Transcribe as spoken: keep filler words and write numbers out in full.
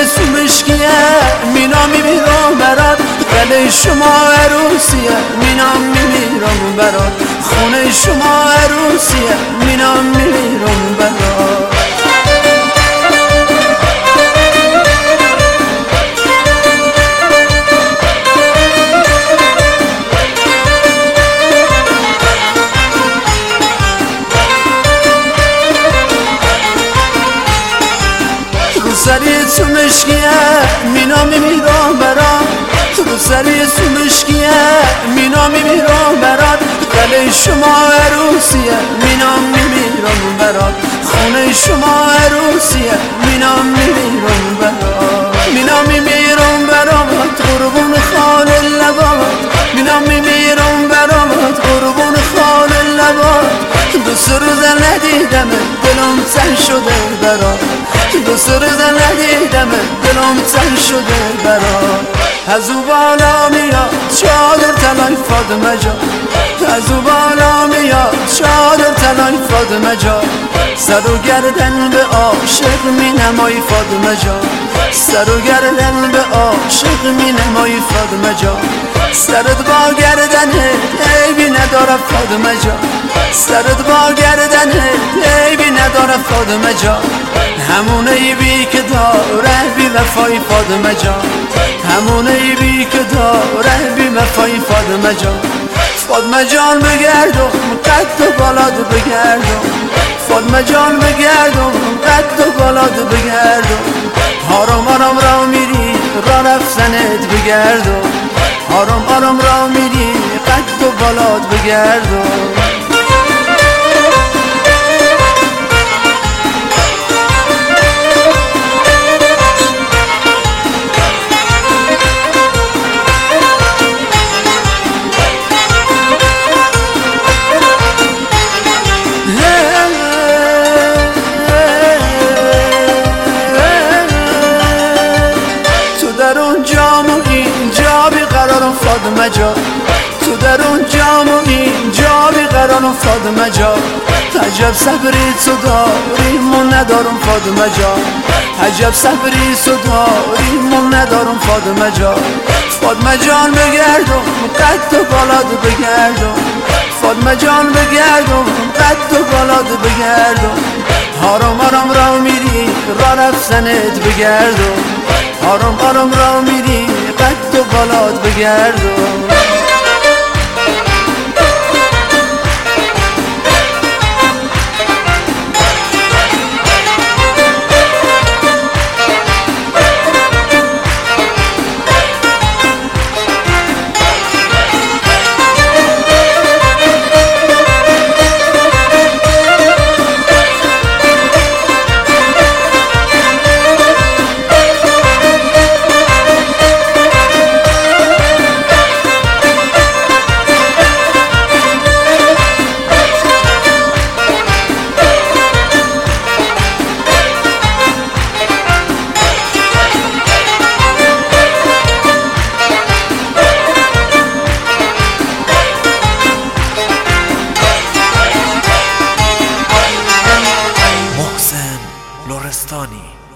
سومشکیه مینام میمیرم برات، گله شما عروسیه مینام میمیرم برات، خونه شما عروسیه مینام میمیرم برات. سری سومشکیه مینا میمیرم برات، رو سری سومشکیه مینا میمیرم برات، گله شما عروسیه مینا میمیرم برات، خونه شما عروسیه مینا میمیرم برات. مینا میمیرم برات قربون خال لبات، مینا میمیرم برات قربون خال لبات. دو سه روز ندیدم دلم تنگ شده برات، دو سه روز ندیدم دلم تنگ شده برات. از او بالا میاد چادر طلای فاطمه جان، از او بالا میاد چادر طلای فاطمه جان. سر و گردن به عاشق می نمایی فاطمه جان، سر و گردن به عاشق می نمایی فاطمه جان. سرت با گردنه عیبی نداره فاطمه جان، سرت با گردنه عیبی نداره فاطمه جان. همون عیبی که داره بی وفای فاطمه جان، همون عیبی که داره بی وفای فاطمه جان. فاطمه جان بگردم قد و بالاد بگردم، فاطمه جان بگردم قد و بالاد بگردم. آرام آرام را میری را رفتنت بگردم، آرام آرام را میری قد و بالاد بگردم. فاطمه جان تو در اون جام و اینجا بیقرارم فاطمه جان. عجب صبری تو داری من ندارم فاطمه جان، عجب صبری تو داری من ندارم فاطمه جان. فاطمه جان بگردم قد و بالاد بگردم، فاطمه جان بگردم قد و بالاد بگردم. آرام آرام را میری را رفتنت بگردم، آرام آرام را میری قد و بالاد بگردم. لرستانی.